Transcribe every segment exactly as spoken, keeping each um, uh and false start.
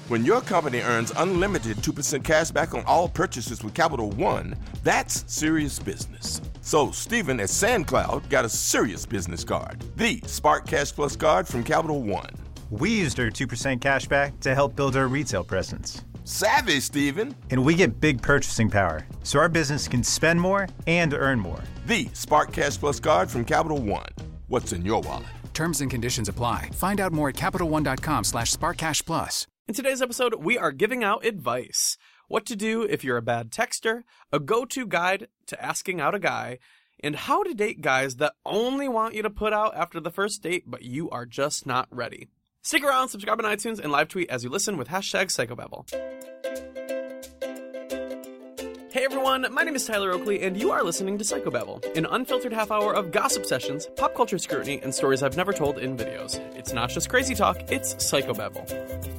When your company earns unlimited two percent cash back on all purchases with Capital One, that's serious business. So Stephen at SandCloud got a serious business card, the Spark Cash Plus card from Capital One. We used our two percent cash back to help build our retail presence. Savvy, Stephen. And we get big purchasing power, so our business can spend more and earn more. The Spark Cash Plus card from Capital One. What's in your wallet? Terms and conditions apply. Find out more at CapitalOne.com slash SparkCashPlus. In today's episode, we are giving out advice. What to do if you're a bad texter, a go-to guide to asking out a guy, and how to date guys that only want you to put out after the first date, but you are just not ready. Stick around, subscribe on iTunes, and live tweet as you listen with hashtag Psychobabble. Hey everyone, my name is Tyler Oakley, and you are listening to Psychobabble, an unfiltered half hour of gossip sessions, pop culture scrutiny, and stories I've never told in videos. It's not just crazy talk, it's Psychobabble.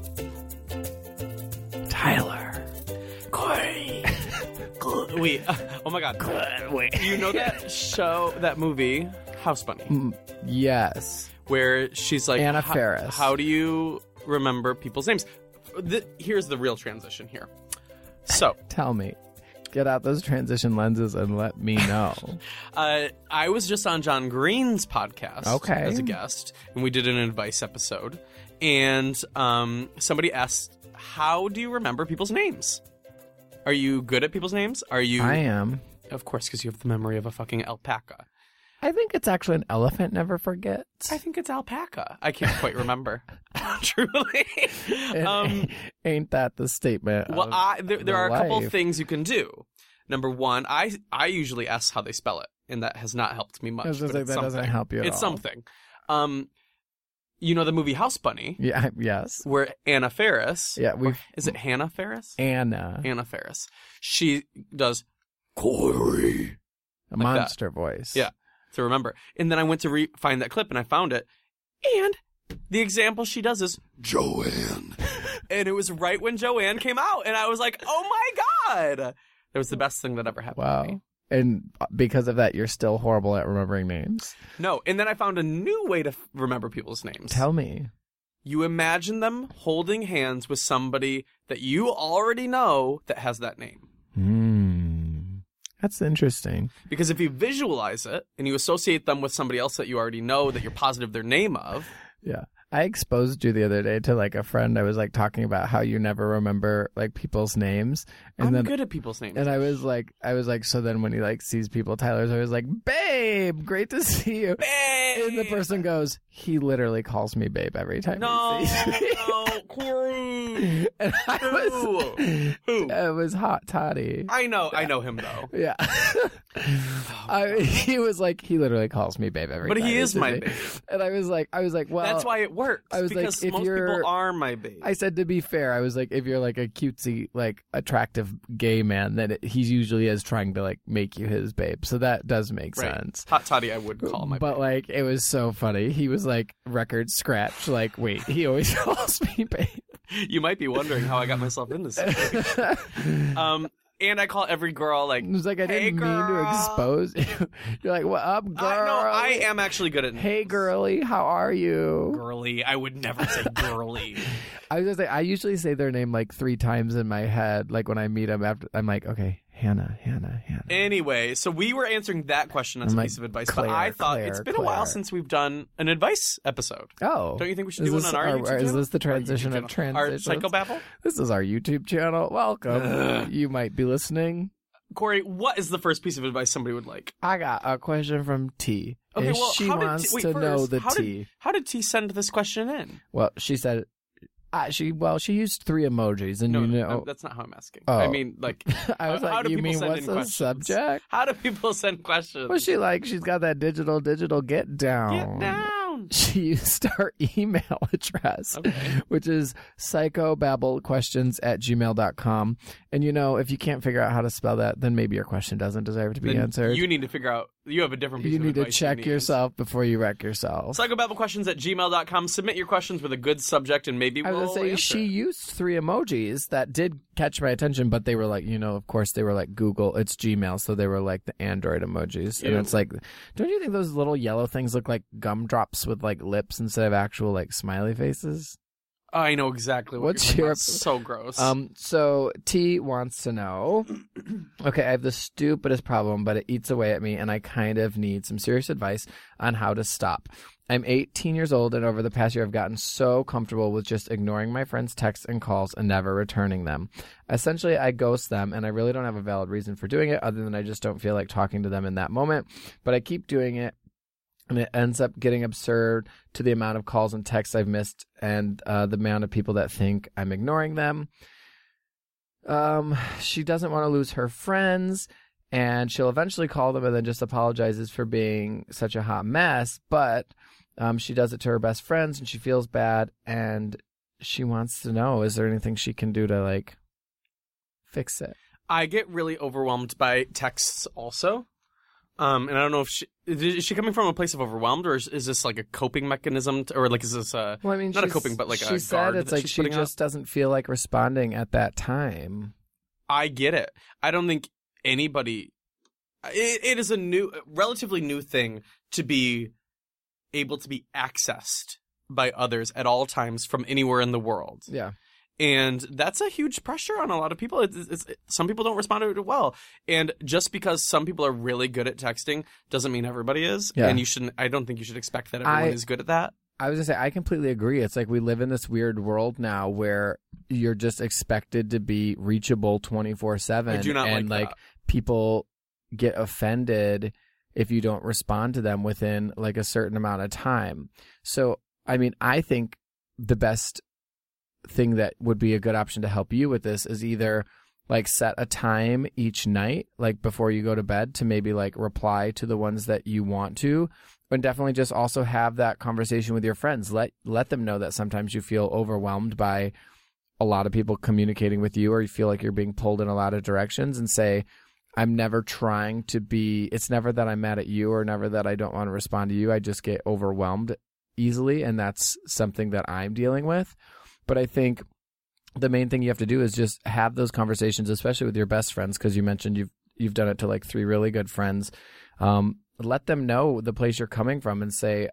Tyler. Corey. Wait, uh, oh my god. Wait. You know that show, that movie, House Bunny? Mm, yes. Where she's like, Anna how, Faris. How do you remember people's names? The, here's the real transition here. So. Tell me. Get out those transition lenses and let me know. uh, I was just on John Green's podcast okay. as a guest, and we did an advice episode. And um, somebody asked, how do you remember people's names? Are you good at people's names? Are you? I am. Of course, because you have the memory of a fucking alpaca. I think it's actually an elephant never forgets. I think it's alpaca. I can't quite remember. Truly. um, ain't that the statement? Well, of I, there, there the are a couple life. of things you can do. Number one, I I usually ask how they spell it, and that has not helped me much. I was just but like, it's that something. doesn't help you at It's all. something. Um, you know the movie House Bunny? Yeah. Yes. Where Anna Faris. Yeah. We. Is it Hannah Faris? Anna. Anna Faris. She does Corey. A like monster that. voice. Yeah. To remember. And then I went to re- find that clip and I found it. And the example she does is Joanne. And it was right when Joanne came out. And I was like, oh my God. That was the best thing that ever happened Wow. to me. And because of that, you're still horrible at remembering names. No. And then I found a new way to f- remember people's names. Tell me. You imagine them holding hands with somebody that you already know that has that name. Hmm. That's interesting. Because if you visualize it and you associate them with somebody else that you already know that you're positive their name of. Yeah. I exposed you the other day to like a friend. I was like talking about how you never remember like people's names. And I'm then, good at people's names. And I was like, I was like, so then when he like sees people, Tyler's always like, babe, great to see you. Babe! And the person goes, he literally calls me babe every time No, he sees me. no, Corey. And I was, Who? Who? it was Hot Toddy. I know, I know him though. Yeah. I, he was like, he literally calls me babe every But time. he he is sees my me. babe. And I was like, I was like, well. That's why it works. I was like, because if most you're- people are my babe. I said, to be fair, I was like, if you're like a cutesy, like attractive gay man, then it, he usually is trying to like make you his babe. So that does make right. sense. Hot Toddy, I would call my But babe. like, it was so funny. He was like, record scratch. Like, wait, he always calls me babe. You might be wondering how I got myself in this situation. um, and I call every girl like, It was like, I hey, didn't mean to girl. expose you. You're like, what up, girl? I, no, I am actually good at Hey, girly, how are you? girly. I would never say girly. I was gonna say, I usually say their name like three times in my head. Like when I meet them, after I'm like, okay, Hannah, Hannah, Hannah. Anyway, so we were answering that question as I'm a like, piece of advice, Claire, but I thought Claire, it's been Claire. a while since we've done an advice episode. Oh, Don't you think we should is do this one on our, our- YouTube Is channel? this the Our transition YouTube of channel. Our transitions? Psychobabble? This is our YouTube channel. Welcome. You might be listening. Corey, what is the first piece of advice somebody would like? I got a question from T. Okay, and well, she how did wants T, wait, to first, know the how T. Did, how did T send this question in? Well, she said, uh, she well, she used three emojis, and No, you no, know, that's not how I'm asking. Oh. I mean, like, I was how, how like, do you people mean send what's in the questions? subject? How do people send questions? Well, she like she's got that digital, digital get down. Get down. She used our email address, Okay. which is psychobabblequestions at gmail dot com. And, you know, if you can't figure out how to spell that, then maybe your question doesn't deserve to be Then answered. You need to figure out. You have a different piece You of need to advice check need. yourself before you wreck yourself. Psychobabblequestions at gmail dot com. Submit your questions with a good subject, and maybe I we'll was going to say, answer she it. used three emojis that did catch my attention, but they were like, you know, of course, they were like Google. It's Gmail, so they were like the Android emojis. And Ew. it's like, don't you think those little yellow things look like gumdrops with like lips instead of actual like smiley faces? I know exactly what What's you're your- talking about. So gross. Um, so T wants to know, okay, I have the stupidest problem, but it eats away at me, and I kind of need some serious advice on how to stop. I'm eighteen years old, and over the past year, I've gotten so comfortable with just ignoring my friends' texts and calls and never returning them. Essentially, I ghost them, and I really don't have a valid reason for doing it other than I just don't feel like talking to them in that moment, but I keep doing it. And it ends up getting absurd to the amount of calls and texts I've missed and uh, the amount of people that think I'm ignoring them. Um, she doesn't want to lose her friends, and she'll eventually call them and then just apologizes for being such a hot mess. But um, she does it to her best friends, and she feels bad, and she wants to know, is there anything she can do to, like, fix it? I get really overwhelmed by texts also. Um, and I don't know if she is she coming from a place of overwhelmed, or is, is this like a coping mechanism, to, or like is this a Well, I mean, not a she's- coping, but like she a said guard it's that like she's she putting just up? doesn't feel like responding at that time. I get it. I don't think anybody. It, it is a new, relatively new thing to be able to be accessed by others at all times from anywhere in the world. Yeah. And that's a huge pressure on a lot of people. It's, it's, it, some people don't respond to it well. And just because some people are really good at texting doesn't mean everybody is. Yeah. And you shouldn't, I don't think you should expect that everyone I- is good at that. I was going to say, I completely agree. It's like we live in this weird world now where you're just expected to be reachable twenty-four seven. I do not and like like that. people get offended if you don't respond to them within like a certain amount of time. So, I mean, I think the best thing that would be a good option to help you with this is either like set a time each night, like before you go to bed, to maybe like reply to the ones that you want to, and definitely just also have that conversation with your friends. Let let them know that sometimes you feel overwhelmed by a lot of people communicating with you, or you feel like you're being pulled in a lot of directions, and say, I'm never trying to be, it's never that I'm mad at you or never that I don't want to respond to you. I just get overwhelmed easily, and that's something that I'm dealing with. But I think the main thing you have to do is just have those conversations, especially with your best friends, because you mentioned you've you've done it to like three really good friends. Um, let them know the place you're coming from and say,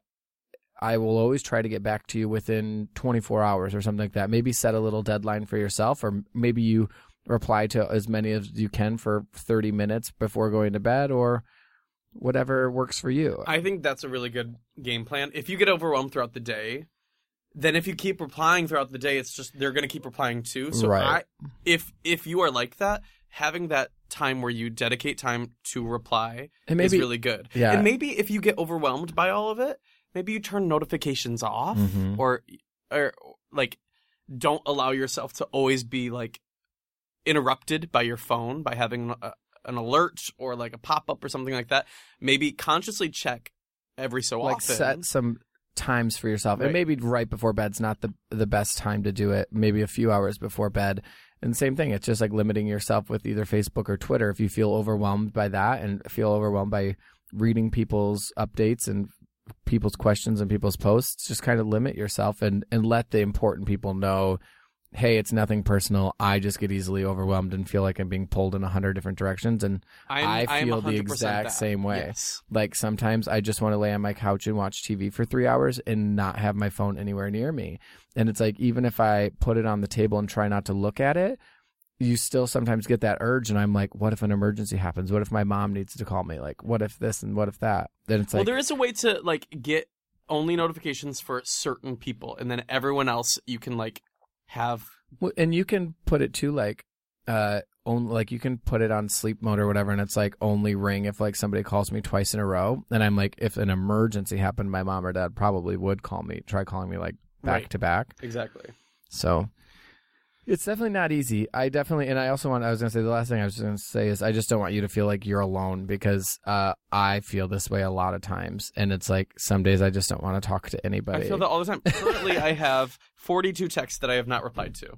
I will always try to get back to you within twenty-four hours or something like that. Maybe set a little deadline for yourself, or maybe you reply to as many as you can for thirty minutes before going to bed, or whatever works for you. I think that's a really good game plan. If you get overwhelmed throughout the day, then if you keep replying throughout the day, it's just they're going to keep replying too. So Right. I, if if you are like that, having that time where you dedicate time to reply And is maybe- really good. yeah. And maybe if you get overwhelmed by all of it, maybe you turn notifications off, Mhm. or or like don't allow yourself to always be like interrupted by your phone by having a, an alert or like a pop-up or something like that. Maybe consciously check every so like often. set some times for yourself, Right. and maybe right before bed's not the the best time to do it. Maybe a few hours before bed. And same thing, it's just like limiting yourself with either Facebook or Twitter. If you feel overwhelmed by that and feel overwhelmed by reading people's updates and people's questions and people's posts, just kind of limit yourself and and let the important people know, hey, it's nothing personal. I just get easily overwhelmed and feel like I'm being pulled in a hundred different directions, and I'm- I I'm feel the one hundred percent exact that. same way. Yes. Like sometimes I just want to lay on my couch and watch T V for three hours and not have my phone anywhere near me. And it's like, even if I put it on the table and try not to look at it, you still sometimes get that urge. And I'm like, what if an emergency happens? What if my mom needs to call me? Like, what if this and what if that? Then it's Well, like, there is a way to like get only notifications for certain people, and then everyone else you can like have. Well, and you can put it too, like, uh, only, like you can put it on sleep mode or whatever, and it's like only ring if like somebody calls me twice in a row. And I'm like, if an emergency happened, my mom or dad probably would call me, try calling me like back Right. to back. Exactly. So it's definitely not easy. I definitely, and I also want, I was going to say, the last thing I was going to say is I just don't want you to feel like you're alone, because uh, I feel this way a lot of times. And it's like some days I just don't want to talk to anybody. I feel that all the time. Currently, I have forty-two texts that I have not replied to.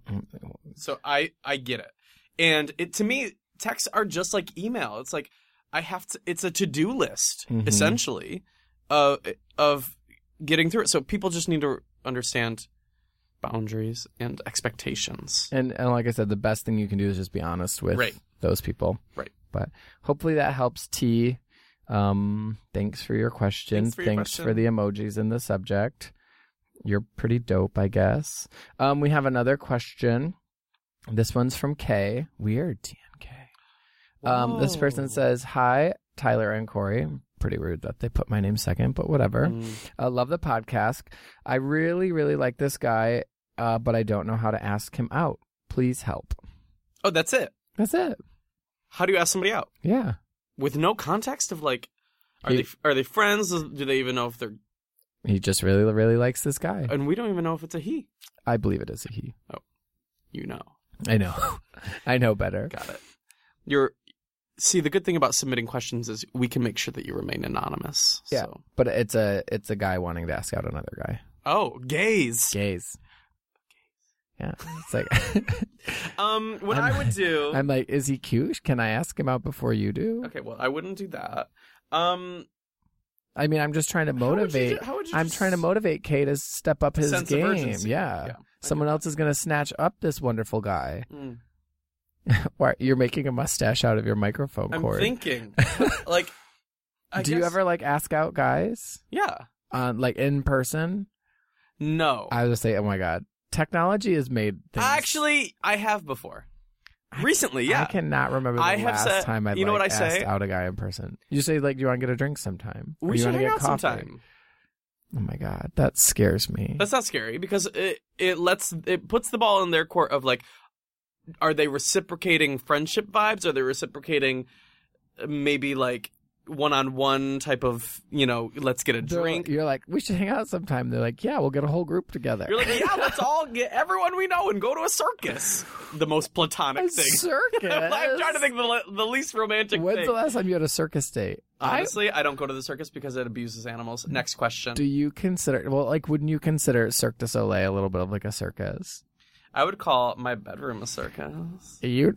So I, I get it. And it to me, texts are just like email. It's like I have to. It's a to-do list Mhm. essentially, uh, of getting through it. So people just need to understand boundaries and expectations. And, and like I said, the best thing you can do is just be honest with Right. those people. Right. But hopefully that helps, T. Um, thanks for your question. Thanks for your thanks question. for the emojis in the subject. You're pretty dope, I guess. Um, we have another question. This one's from Kay. Weird, T N K. Um, this person says, hi, Tyler and Corey. Pretty rude that they put my name second, but whatever. Mm. Uh, love the podcast. I really, really like this guy, uh, but I don't know how to ask him out. Please help. Oh, that's it. That's it. How do you ask somebody out? Yeah. With no context of like, are He- they are they friends? Do they even know if they're? He just really, really likes this guy. And we don't even know if it's a he. I believe it is a he. You know. I know. I know better. Got it. You're. See, the good thing about submitting questions is we can make sure that you remain anonymous. Yeah. So. But it's a it's a guy wanting to ask out another guy. Oh, gays. Gays. Yeah. It's like Um, what I'm- I would do. I'm like, is he cute? Can I ask him out before you do? Okay, well, I wouldn't do that. Um, I mean, I'm just trying to How would you motivate. do- how would you I'm just- trying to motivate Kay to step up his Sense of game. urgency. Yeah. Yeah, I Someone get else is going to snatch up this wonderful guy. mm, Why you're making a mustache out of your microphone I'm cord? thinking, like, I Do you guess- ever like ask out guys Yeah. on like in person? No. I would say, oh my god, technology has made things. Actually, I have before. Recently, yeah. I cannot remember the I have last said- time I you know like, what I say? asked out a guy in person. You say like, do you want to get a drink sometime? Or we you should want to hang get out coffee? sometime. Oh my god, that scares me. That's not scary because it it lets it puts the ball in their court of like, are they reciprocating friendship vibes? Are they reciprocating uh, maybe like one-on-one type of, you know, let's get a They're- drink? You're like, we should hang out sometime. They're like, yeah, we'll get a whole group together. You're like, yeah, let's all get everyone we know and go to a circus. The most platonic a thing. circus. I'm trying to think of the, le- the least romantic When's thing. the last time you had a circus date? Honestly, I don't go to the circus because it abuses animals. Next question. Do you consider, well, like, wouldn't you consider Cirque du Soleil a little bit of like a circus? I would call my bedroom a circus. You.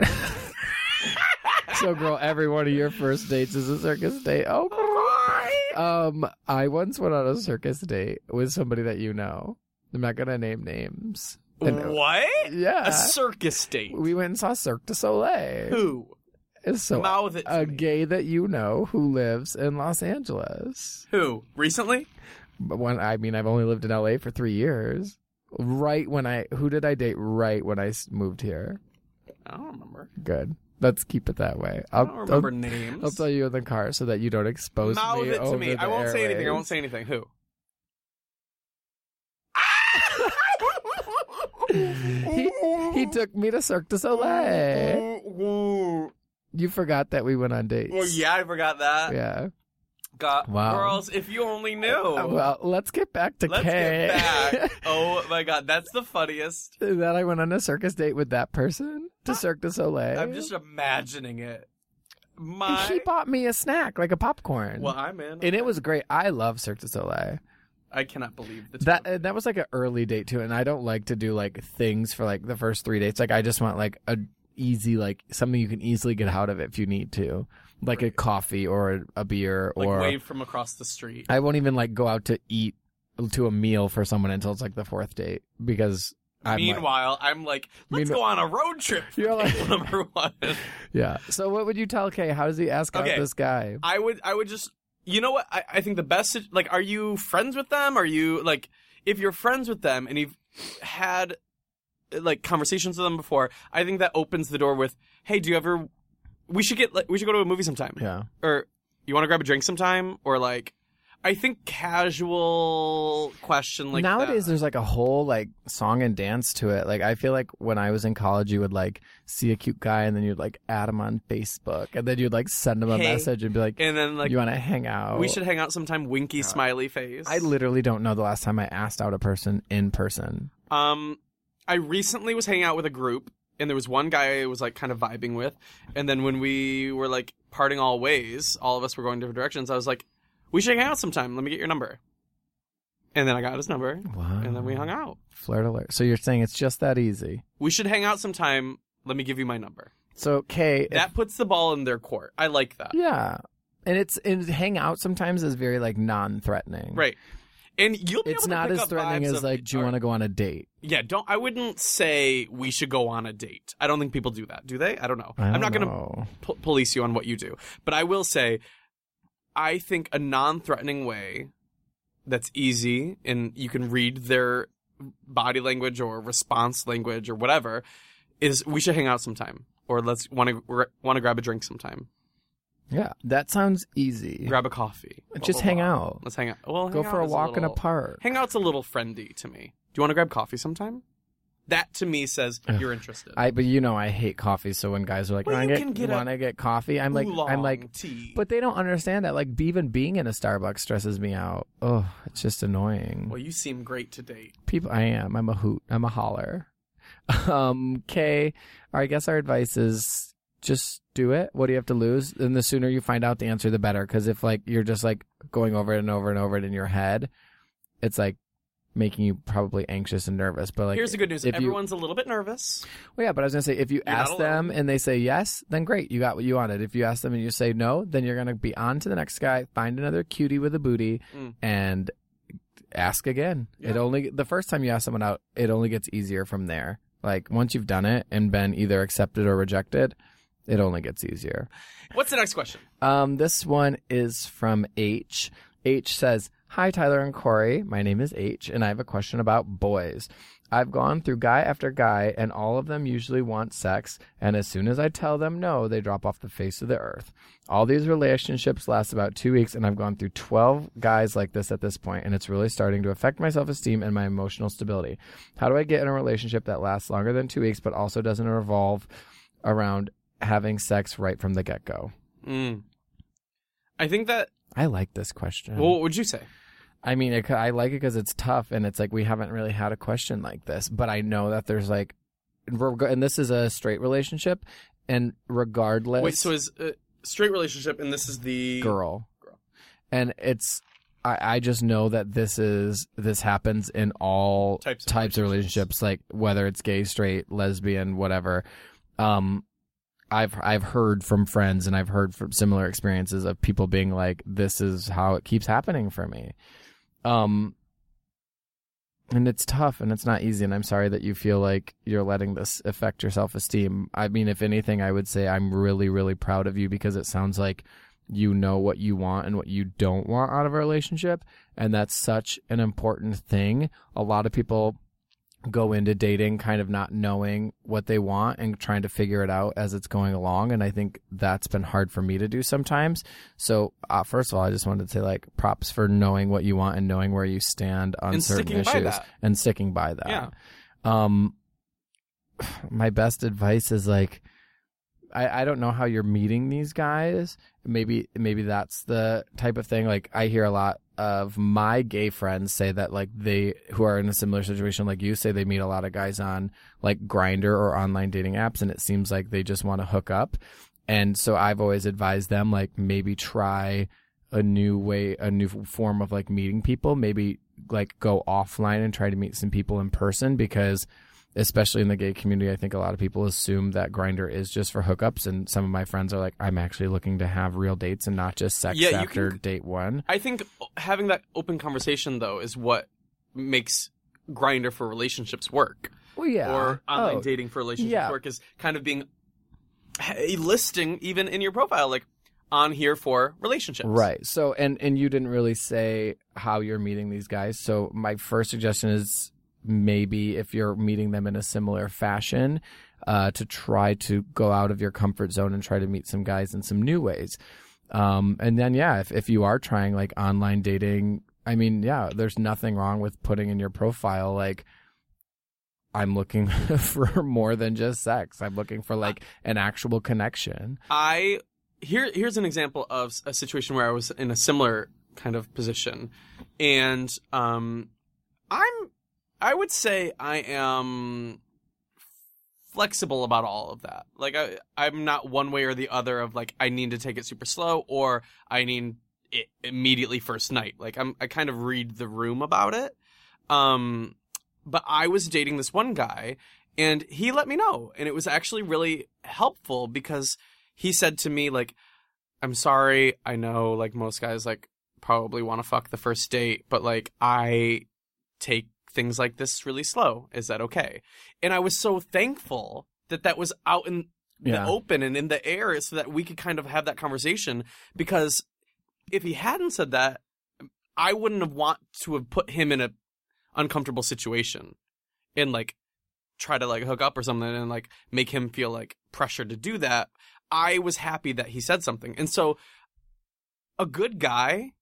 So, girl, every one of your first dates is a circus date. Oh, boy. Um, I once went on a circus date with somebody that you know. I'm not gonna name names. And- What? Yeah. A circus date. We went and saw Cirque du Soleil. Who? So, Mouth it to a me. gay that you know who lives in Los Angeles. Who? Recently? But when I mean, I've only lived in L A for three years. Right when I, who did I date? Right when I s- moved here. I don't remember. Good. Let's keep it that way. I I'll, don't remember I'll, names. I'll tell you in the car so that you don't expose Mouth me it to over me. the I won't say anything. I airwaves. won't say anything. Who? he, he took me to Cirque du Soleil. You forgot that we went on dates. Well, yeah, I forgot that. Yeah. God, Wow. girls, if you only knew. Uh, Well, let's get back to Let's Kay. get back. Oh my God, that's the funniest. That I went on a circus date with that person to Cirque du Soleil. I'm just imagining it. My. He bought me a snack, like a popcorn. Well, I'm in. and it was great. I love Cirque du Soleil. I cannot believe the two That of uh, that was like an early date too, and I don't like to do like things for like the first three dates. Like I just want like a easy, like something you can easily get out of it if you need to, like a coffee or a, a beer like or. wave from across the street. I won't even like go out to eat to a meal for someone until it's like the fourth date because. I'm like- Meanwhile, I'm like, let's Meanwhile- go on a road trip. for You're like- date number one. yeah. So what would you tell Kay? How does he ask Okay. out this guy? I would, I would just, you know what? I, I think the best, like, are you friends with them? Are you like, if you're friends with them and you've had like conversations with them before, I think that opens the door with, hey, do you ever? We should get, like, we should go to a movie sometime. Yeah. Or you want to grab a drink sometime? Or like, I think casual question like Nowadays, that. there's like a whole like song and dance to it. Like I feel like when I was in college, you would like see a cute guy and then you'd like add him on Facebook and then you'd like send him a Hey. message and be like, and then like "You want to hang out?" we should hang out sometime. Winky smiley face. I literally don't know the last time I asked out a person in person. Um, I recently was hanging out with a group, and there was one guy I was like kind of vibing with, and then when we were like parting all ways, all of us were going different directions. I was like, "We should hang out sometime. Let me get your number." And then I got his number, Wow. and then we hung out. Flirt alert. So you're saying it's just that easy? We should hang out sometime. Let me give you my number. So Kay, if- That puts the ball in their court. I like that. yeah, and it's and hang out sometimes is very like non-threatening. Right. And you'll be It's able to not pick as up threatening vibes as of- like, do you or- want to go on a date? Yeah, don't. I wouldn't say we should go on a date. I don't think people do that. Do they? I don't know. I I'm not don't going know. to po- police you on what you do, but I will say, I think a non-threatening way that's easy and you can read their body language or response language or whatever is we should hang out sometime or let's want to want to grab a drink sometime. Yeah, that sounds easy. Grab a coffee. Just blah, blah, hang blah. out. Let's hang out. Well, Go hang for out a is walk in a little- park. Hangout's a little friendly to me. Do you want to grab coffee sometime? That to me says you're interested. I but you know I hate coffee. So when guys are like, Well, "Want you to can get, get a want to get coffee?" I'm like, I'm Oolong like, tea. but they don't understand that. Like even being in a Starbucks stresses me out. Oh, it's just annoying. Well, you seem great to date. People, I am. I'm a hoot. I'm a holler. Um, Kay, I guess our advice is just do it. What do you have to lose? And the sooner you find out the answer, the better. Because if like you're just like going over it and over and over it in your head, it's like making you probably anxious and nervous. But like, Here's the good news: if you- everyone's a little bit nervous. Well, yeah, but I was gonna say if you You're not ask them alone. and they say yes, then great, you got what you wanted. If you ask them and you say no, then you're gonna be on to the next guy, find another cutie with a booty, Mm. and ask again. Yeah. It only the first time you ask someone out, it only gets easier from there. Like once you've done it and been either accepted or rejected, it only gets easier. What's the next question? Um, this one is from H. H says, "Hi, Tyler and Corey. My name is H, and I have a question about boys. I've gone through guy after guy, and all of them usually want sex, and as soon as I tell them no, they drop off the face of the earth. All these relationships last about two weeks, and I've gone through twelve guys like this at this point, and it's really starting to affect my self-esteem and my emotional stability. How do I get in a relationship that lasts longer than two weeks, but also doesn't revolve around having sex right from the get-go?" Mm. I think that. I like this question. Well, what would you say? I mean, it, I like it because it's tough, and it's like we haven't really had a question like this. But I know that there's like, reg- and this is a straight relationship, and regardless, Wait, so is uh, straight relationship, and this is the girl, Girl. and it's I, I just know that this is this happens in all Types of types of relationships. relationships, like whether it's gay, straight, lesbian, whatever. Um, I've I've heard from friends, and I've heard from similar experiences of people being like, "This is how it keeps happening for me." Um, and it's tough and it's not easy. And I'm sorry that you feel like you're letting this affect your self-esteem. I mean, if anything, I would say I'm really, really proud of you because it sounds like you know what you want and what you don't want out of a relationship. And that's such an important thing. A lot of people go into dating kind of not knowing what they want and trying to figure it out as it's going along, and I think that's been hard for me to do sometimes. So uh, first of all, I just wanted to say like props for knowing what you want and knowing where you stand on And certain sticking by issues that. and sticking by that. Yeah. Um my best advice is like I, I don't know how you're meeting these guys. Maybe maybe that's the type of thing. Like I hear a lot of my gay friends say that like they who are in a similar situation like you say they meet a lot of guys on like Grindr or online dating apps, and it seems like they just want to hook up. And so I've always advised them like maybe try a new way, a new form of like meeting people. Maybe like go offline and try to meet some people in person, because especially in the gay community, I think a lot of people assume that Grindr is just for hookups, and some of my friends are like, I'm actually looking to have real dates and not just sex Yeah, you after can- date one. I think having that open conversation though is what makes Grindr for relationships work, Well, yeah. or online Oh, dating for relationships yeah. work is kind of being a listing even in your profile, like on here for relationships. Right. So, and, and you didn't really say how you're meeting these guys. So my first suggestion is maybe if you're meeting them in a similar fashion, uh, to try to go out of your comfort zone and try to meet some guys in some new ways. Um, and then, yeah, if, if you are trying like online dating, I mean, yeah, there's nothing wrong with putting in your profile, like, I'm looking for more than just sex. I'm looking for like an actual connection. I here here's an example of a situation where I was in a similar kind of position, and um, I'm I would say I am flexible about all of that. Like I I'm not one way or the other of like I need to take it super slow or I need it immediately first night. Like I'm I kind of read the room about it. Um, but I was dating this one guy, and he let me know, and it was actually really helpful because he said to me, like, I'm sorry, I know, like, most guys, like, probably want to fuck the first date, but, like, I take things like this really slow. Is that okay? And I was so thankful that that was out in Yeah. the open and in the air so that we could kind of have that conversation, because if he hadn't said that, I wouldn't have want to have put him in a uncomfortable situation and like try to like hook up or something and like make him feel like pressure to do that. I was happy that he said something. And so a good guy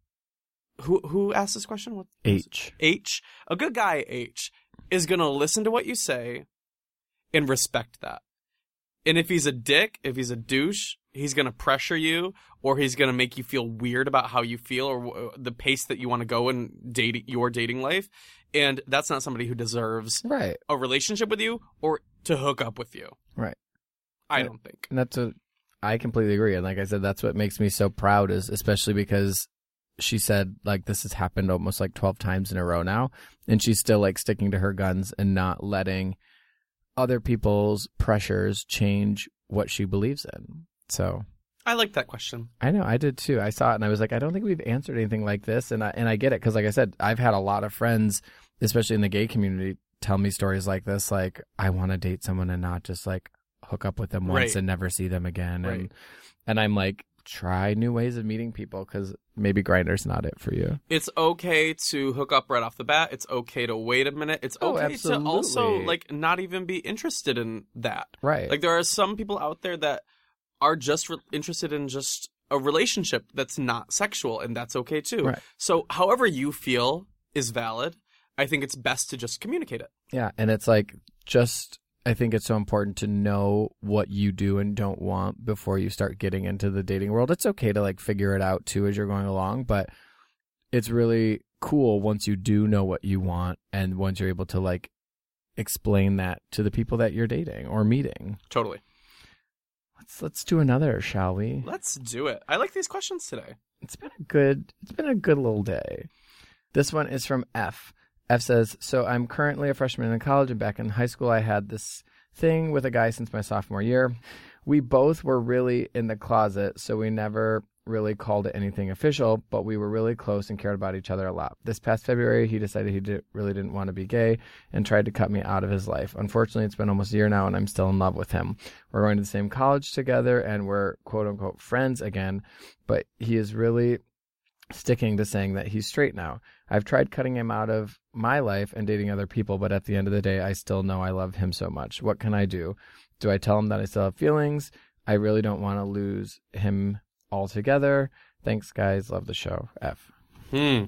who who asked this question? What H. H. A good guy, H, is going to listen to what you say and respect that. And if he's a dick, if he's a douche, he's going to pressure you, or he's going to make you feel weird about how you feel or w- the pace that you want to go in date your dating life. And that's not somebody who deserves Right. a relationship with you or to hook up with you. Right. I Yeah. don't think. And that's what I completely agree. And like I said, that's what makes me so proud, is especially because she said like this has happened almost like twelve times in a row now, and she's still like sticking to her guns and not letting other people's pressures change what she believes in. So I like that question. I know, I did too. I saw it and I was like, I don't think we've answered anything like this. And I, and I get it, because like I said, I've had a lot of friends, especially in the gay community, tell me stories like this. Like, I want to date someone and not just like hook up with them once Right. and never see them again. Right. And and I'm like, try new ways of meeting people, because maybe Grindr's not it for you. It's okay to hook up right off the bat. It's okay to wait a minute. It's Oh, okay to also absolutely. like not even be interested in that. Right. Like there are some people out there that are just re- interested in just a relationship that's not sexual, and that's okay too. Right. So however you feel is valid. I think it's best to just communicate it. Yeah, and it's like, just, I think it's so important to know what you do and don't want before you start getting into the dating world. It's okay to like figure it out too as you're going along, but it's really cool once you do know what you want and once you're able to like explain that to the people that you're dating or meeting. Totally. Let's let's do another, shall we? Let's do it. I like these questions today. It's been a good it's been a good little day. This one is from F. F says, so I'm currently a freshman in college, and back in high school I had this thing with a guy since my sophomore year. We both were really in the closet, so we never really called it anything official, but we were really close and cared about each other a lot. This past February, he decided he did, really didn't want to be gay and tried to cut me out of his life. Unfortunately, it's been almost a year now, and I'm still in love with him. We're going to the same college together, and we're quote-unquote friends again, but he is really sticking to saying that he's straight now. I've tried cutting him out of my life and dating other people, but at the end of the day, I still know I love him so much. What can I do? Do I tell him that I still have feelings? I really don't want to lose him altogether. Thanks, guys. Love the show. F. Hmm.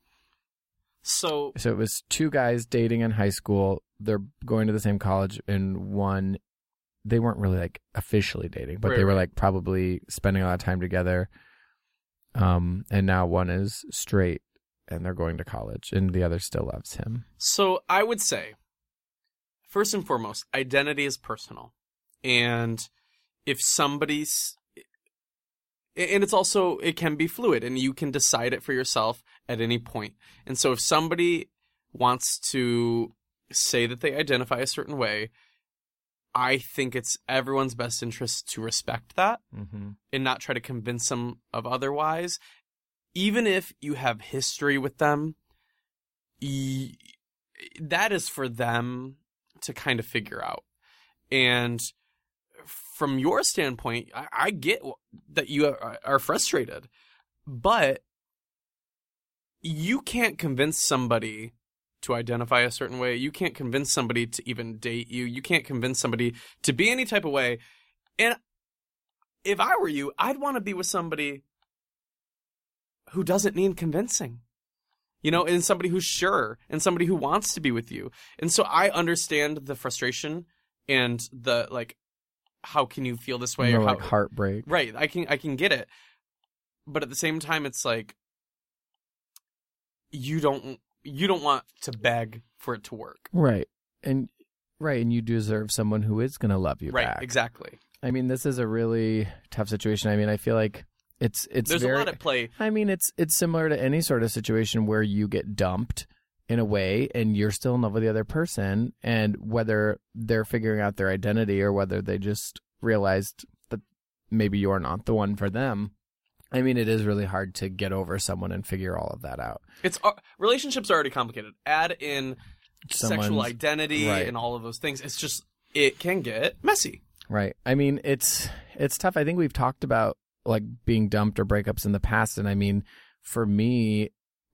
So So it was two guys dating in high school. They're going to the same college, and one, they weren't really like officially dating, but Right, they were right. like probably spending a lot of time together. Um, and now one is straight and they're going to college, and the other still loves him. So I would say, first and foremost, identity is personal. And if somebody's, and it's also, it can be fluid, and you can decide it for yourself at any point. And so if somebody wants to say that they identify a certain way, I think it's everyone's best interest to respect that Mm-hmm. and not try to convince them of otherwise. Even if you have history with them, y- that is for them to kind of figure out. And from your standpoint, I, I get that you are, are frustrated, but you can't convince somebody to identify a certain way. You can't convince somebody to even date you. You can't convince somebody to be any type of way. And if I were you, I'd want to be with somebody who doesn't need convincing, you know, and somebody who's sure and somebody who wants to be with you. And so I understand the frustration and the, like, how can you feel this way? No, or how, like heartbreak. Right. I can, I can get it. But at the same time, it's like, you don't, you don't want to beg for it to work. Right. And right. And you deserve someone who is going to love you Right. back. Exactly. I mean, this is a really tough situation. I mean, I feel like it's, it's There's very, a lot at play. I mean, it's, it's similar to any sort of situation where you get dumped in a way and you're still in love with the other person, and whether they're figuring out their identity or whether they just realized that maybe you're not the one for them. I mean, it is really hard to get over someone and figure all of that out. It's uh, relationships are already complicated. Add in sexual Someone's- identity right. and all of those things. It's just, it can get messy. Right. I mean, it's it's tough. I think we've talked about like being dumped or breakups in the past, and I mean, for me,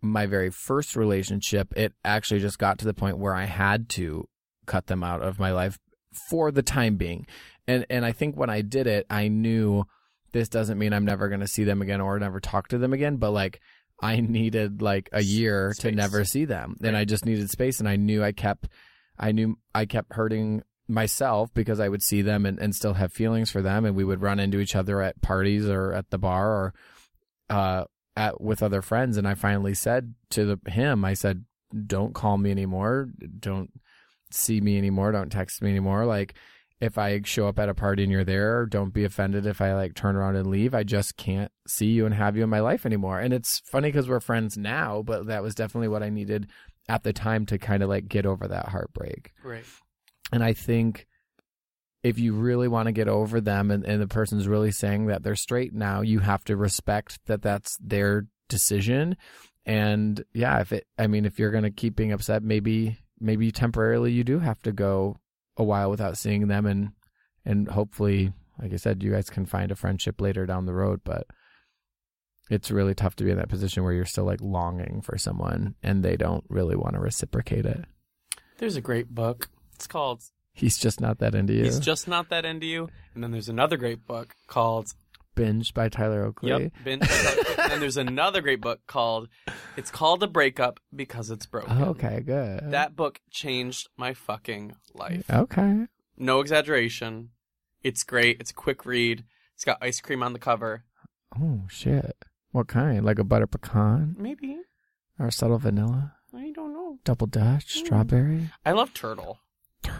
my very first relationship, it actually just got to the point where I had to cut them out of my life for the time being. And and I think when I did it, I knew this doesn't mean I'm never going to see them again or never talk to them again, but like I needed like a year space. to never see them. And right. I just needed space, and I knew I kept I knew I kept hurting myself because I would see them and, and still have feelings for them, and we would run into each other at parties or at the bar or uh at with other friends. And I finally said to the, him, I said, don't call me anymore, don't see me anymore, don't text me anymore. Like, if I show up at a party and you're there, don't be offended if I like turn around and leave. I just can't see you and have you in my life anymore. And it's funny because we're friends now, but that was definitely what I needed at the time to kind of like get over that heartbreak. Right. And I think if you really want to get over them and, and the person's really saying that they're straight now, you have to respect that that's their decision. And yeah, if it, I mean, if you're going to keep being upset, maybe, maybe temporarily you do have to go a while without seeing them, and and hopefully, like I said, you guys can find a friendship later down the road. But it's really tough to be in that position where you're still like longing for someone and they don't really want to reciprocate it. There's a great book. It's called He's Just Not That Into You. He's Just Not That Into You. And then there's another great book called Binge by Tyler Oakley. Yep, Binge by Tyler Oakley. And then there's another great book called It's Called a Breakup Because It's Broken. Okay, good. That book changed my fucking life. Okay. No exaggeration. It's great. It's a quick read. It's got ice cream on the cover. Oh, shit. What kind? Like a butter pecan? Maybe. Or subtle vanilla? I don't know. Double Dutch? Mm. Strawberry? I love turtle. Turtle.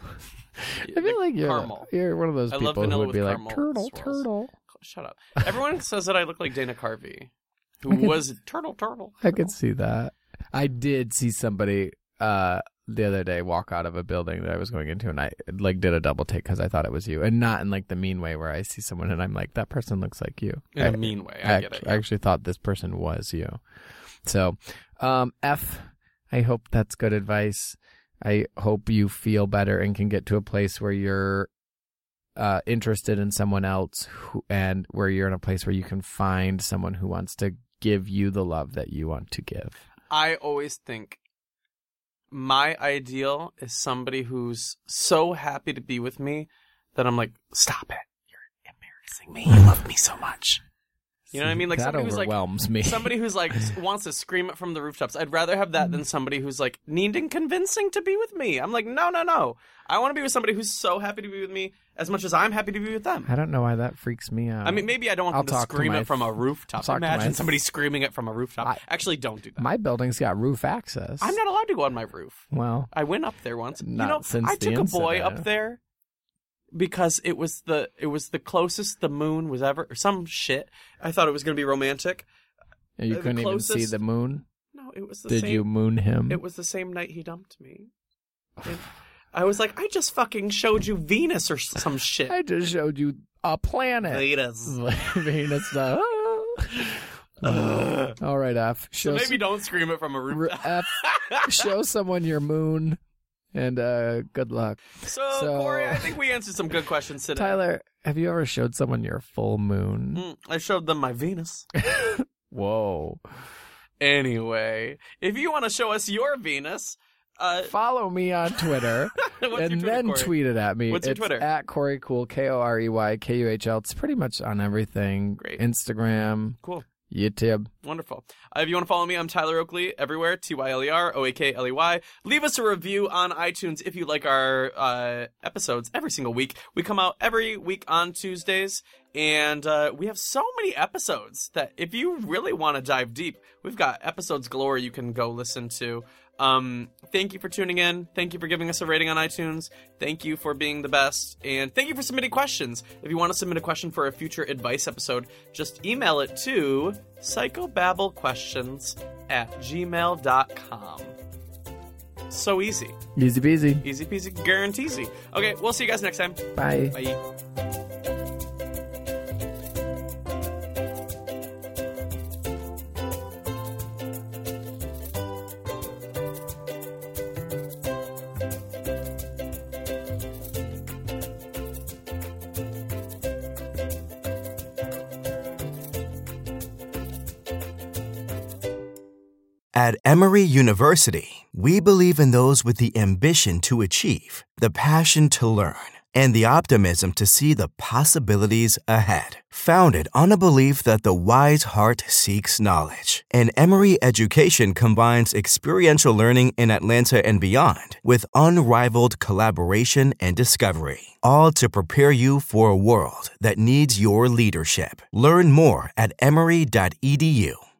I feel like you're, caramel. you're one of those I people who would be like, caramel turtle, swirls. turtle. Shut up. Everyone says that I look like Dana Carvey, who can, was turtle, turtle, turtle. I could see that. I did see somebody uh, the other day walk out of a building that I was going into, and I like did a double take because I thought it was you, and not in like the mean way where I see someone and I'm like, that person looks like you. In I, a mean way. I, I get it. I actually thought this person was you. So, um, F, I hope that's good advice. I hope you feel better and can get to a place where you're uh, interested in someone else who, and where you're in a place where you can find someone who wants to give you the love that you want to give. I always think my ideal is somebody who's so happy to be with me that I'm like, stop it. You're embarrassing me. You love me so much. You know what I mean? Like that somebody who's overwhelms like me. Somebody who's like wants to scream it from the rooftops. I'd rather have that than somebody who's like needing convincing to be with me. I'm like, no, no, no. I want to be with somebody who's so happy to be with me as much as I'm happy to be with them. I don't know why that freaks me out. I mean, maybe I don't want I'll them to scream to it from a rooftop. Imagine my... somebody screaming it from a rooftop. I... Actually, don't do that. My building's got roof access. I'm not allowed to go on my roof. Well, I went up there once. Not you know, since I the took a boy incident. up there because it was the it was the closest the moon was ever, or some shit. I thought it was going to be romantic. You The couldn't closest... even see the moon? No, it was the Did same. Did you moon him? It was the same night he dumped me. And I was like, I just fucking showed you Venus or some shit. I just showed you a planet. Venus. Venus. Uh, uh, all right, F. Show So maybe some... don't scream it from a rooftop. F. Show someone your moon, and uh, good luck. So, So- Corey, I think we answered some good questions today. Tyler, have you ever showed someone your full moon? Mm, I showed them my Venus. Whoa. Anyway, if you want to show us your Venus, uh, Follow me on Twitter what's your and Twitter, then Corey? tweet it at me. What's your it's Twitter? At Corey Cool, K O R E Y K U H L. It's pretty much on everything. Great. Instagram, Cool. YouTube. Wonderful. Uh, if you want to follow me, I'm Tyler Oakley everywhere, T Y L E R O A K L E Y. Leave us a review on iTunes if you like our uh, episodes every single week. We come out every week on Tuesdays, and uh, we have so many episodes that if you really want to dive deep, we've got episodes galore you can go listen to. Um, thank you for tuning in. Thank you for giving us a rating on iTunes. Thank you for being the best. And thank you for submitting questions. If you want to submit a question for a future advice episode, just email it to psychobabblequestions at gmail dot com. So easy. Easy peasy. Easy peasy guaranteesy. Okay, we'll see you guys next time. Bye. Bye. At Emory University, we believe in those with the ambition to achieve, the passion to learn, and the optimism to see the possibilities ahead. Founded on a belief that the wise heart seeks knowledge, and Emory education combines experiential learning in Atlanta and beyond with unrivaled collaboration and discovery, all to prepare you for a world that needs your leadership. Learn more at emory dot e d u.